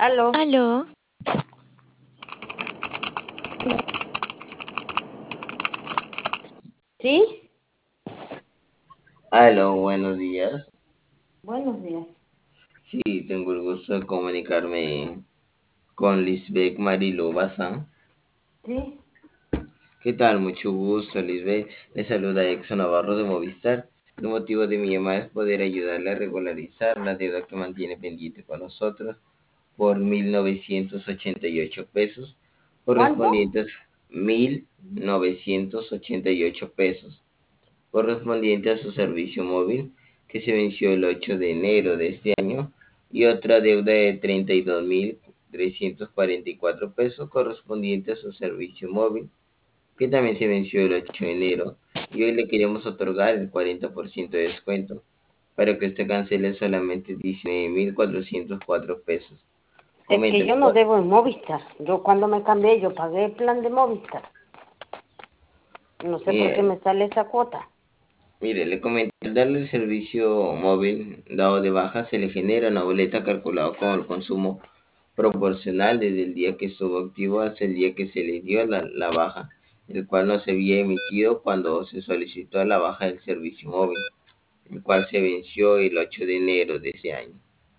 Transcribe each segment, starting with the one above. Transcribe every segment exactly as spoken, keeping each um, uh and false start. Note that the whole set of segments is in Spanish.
Aló, Aló, ¿sí? Aló, buenos días. Buenos días. Sí, tengo el gusto de comunicarme con Lisbeth Marilo Bazán. Sí, ¿Qué tal? Mucho gusto, Lisbeth. Le saluda Exxon Navarro de Movistar. El motivo de mi llamada es poder ayudarle a regularizar la deuda que mantiene pendiente con nosotros por mil novecientos ochenta y ocho pesos, ¿cuánto? correspondientes mil novecientos ochenta y ocho pesos, correspondiente a su servicio móvil que se venció el ocho de enero de este año, y otra deuda de treinta y dos mil trescientos cuarenta y cuatro pesos correspondiente a su servicio móvil que también se venció el ocho de enero, y hoy le queremos otorgar el cuarenta por ciento de descuento para que usted cancele solamente diecinueve mil cuatrocientos cuatro pesos. Es que Coménteme. yo no debo en Movistar. Yo cuando me cambié, yo pagué el plan de Movistar. No sé por qué Mire, me sale esa cuota. Mire, le comento, al darle el servicio móvil dado de baja, se le genera una boleta calculada con el consumo proporcional desde el día que estuvo activo hasta el día que se le dio la, la baja, el cual no se había emitido cuando se solicitó la baja del servicio móvil, el cual se venció el ocho de enero de ese año.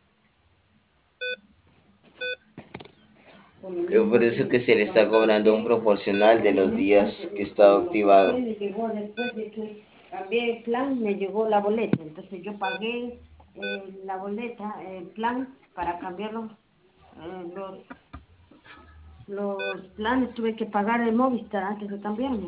Por lo Es por mismo eso que que se le está cobrando un pagué proporcional de un los mes días antes que de estaba cuando activado. cambié, me llegó después de que cambié el plan, me llegó la boleta. Entonces yo pagué eh, la boleta, el plan, para cambiar los, eh, los, los planes. Tuve que pagar el Movistar antes de cambiarme.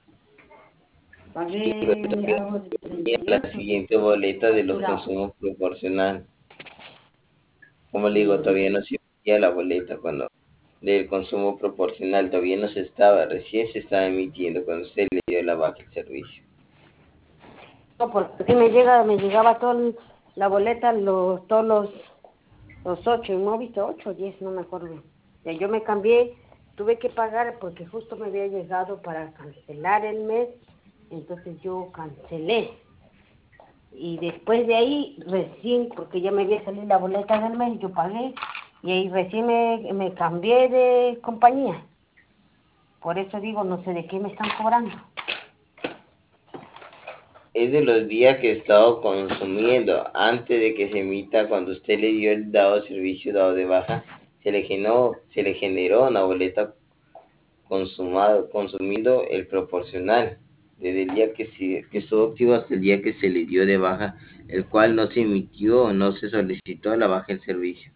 Sí, pero Pagué todavía algo de tenía treinta y la ocho siguiente boleta de los facturado. consumos proporcional. Como le digo, Mm, todavía no se emitía la boleta cuando del consumo proporcional, todavía no se estaba, recién se estaba emitiendo cuando usted le dio la baja el servicio. No, porque sí me llega, me llegaba toda la boleta, los, todos los, los ocho, ¿no viste? Ocho o diez, no me acuerdo. Ya yo me cambié, tuve que pagar porque justo me había llegado para cancelar el mes, entonces yo cancelé. Y después de ahí, recién, porque ya me había salido la boleta del mes, yo pagué, y ahí recién me, me cambié de compañía. Por eso digo, no sé de qué me están cobrando. Es de los días que he estado consumiendo antes de que se emita, cuando usted le dio el dado servicio dado de baja, se le generó, se le generó una boleta consumado, consumiendo el proporcional, desde el día que, se, que estuvo activo hasta el día que se le dio de baja, el cual no se emitió o no se solicitó la baja del servicio.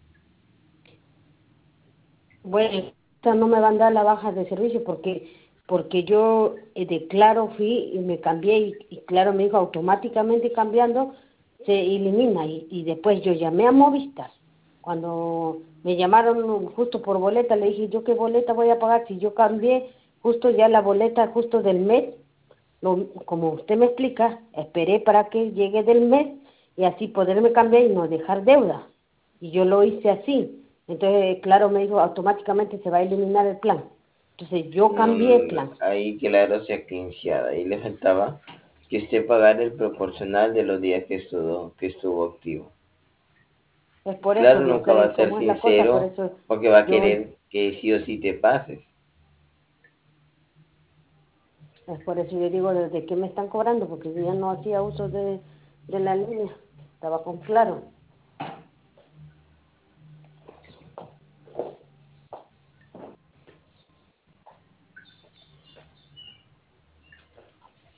Bueno, esta no me van a dar la baja de servicio porque porque yo eh, de Claro fui y me cambié y, y Claro me dijo automáticamente cambiando se elimina y, y después yo llamé a Movistar. Cuando me llamaron justo por boleta, le dije, ¿yo qué boleta voy a pagar si yo cambié justo ya la boleta justo del mes? Lo- como usted me explica, esperé para que llegue del mes y así poderme cambiar y no dejar deuda. Y yo lo hice así. Entonces, claro, me dijo, automáticamente se va a eliminar el plan. Entonces, yo No, no, cambié el no, no. plan. Ahí claro se ha iniciado. Ahí le faltaba que usted pagara el proporcional de los días que estuvo, que estuvo activo. Es por eso, Claro, no nunca va a sé ser cómo es la cosa, por sincero eso porque va a yo, querer que sí o sí te pases. es por eso yo digo, ¿desde qué me están cobrando? Porque yo ya no hacía uso de, de la línea, estaba con claro.